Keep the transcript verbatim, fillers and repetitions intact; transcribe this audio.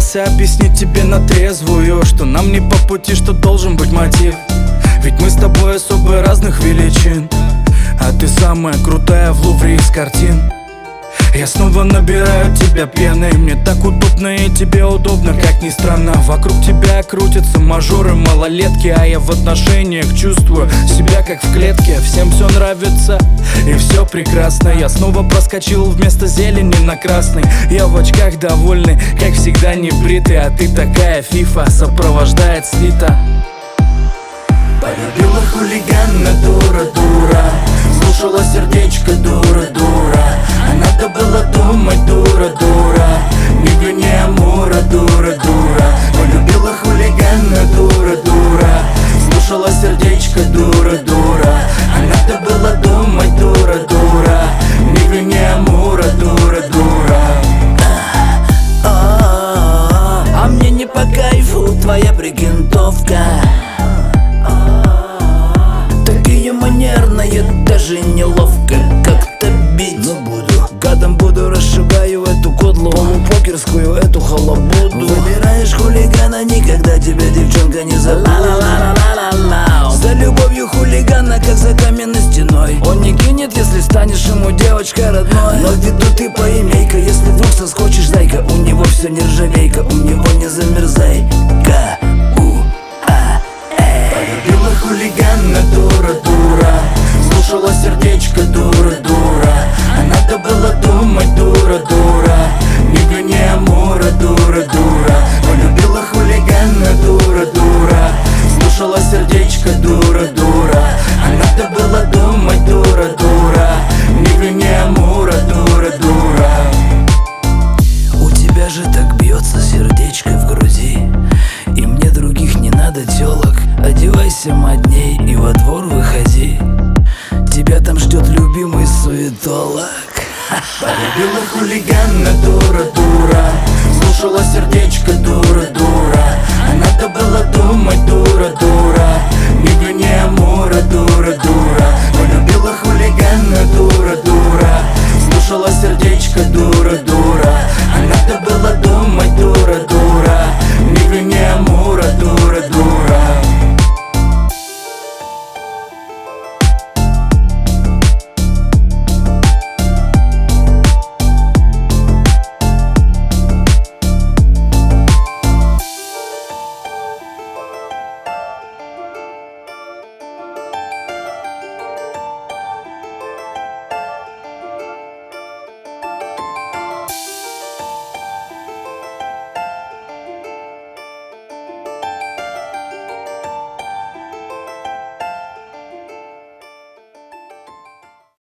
пытался объяснить тебе на трезвую, что нам не по пути, что должен быть мотив. Ведь мы с тобой особо разных величин, а ты самая крутая в Лувре из картин. Я снова набираю тебя пеной, мне так удобно и тебе удобно, как ни странно. Вокруг тебя крутятся мажоры, малолетки, а я в отношениях чувствую себя как в клетке. Всем все нравится и все прекрасно. Я снова проскочил вместо зелени на красный. Я в очках довольный, как всегда не бритый, а ты такая фифа, сопровождает свита. Полюбила хулигана, дура-дура, слушала сердечко, дура-дура. А надо было думать, дура-дура, не гони Амура, дура-дура. Полюбила хулигана, дура-дура, слушала сердечко, дура-дура. А надо было думать, дура-дура, не гони Амура, дура-дура. А мне не по кайфу твоя прикинтовка, манерная, даже неловко как-то бить. Но буду гадом, буду, расшибаю эту кодлу, полупокерскую эту халабуду. Выбираешь хулигана, никогда тебя девчонка не забудет. За любовью хулигана, как за каменной стеной. Он не кинет, если станешь ему девочкой родной. Но в виду ты поимейка, если вдруг соскочишь, зайка. У него все нержавейка, у него не замерзай-ка. Полюбила хулигана, дура-дура, слушала сердечко, дура-дура. А надо было думать, дура-дура, не гони Амура, дура-дура. Полюбила хулигана, дура-дура, слушала сердечко, дура-дура. А надо было думать, дура-дура, не гони Амура, дура-дура. У тебя же так бьется сердечко в груди, и мне других не надо телок. Одевайся модней и во двор выходи, тебя там ждет любимый суетолог. Полюбила хулигана, дура-дура, слушала сердечко, дура-дура. А надо было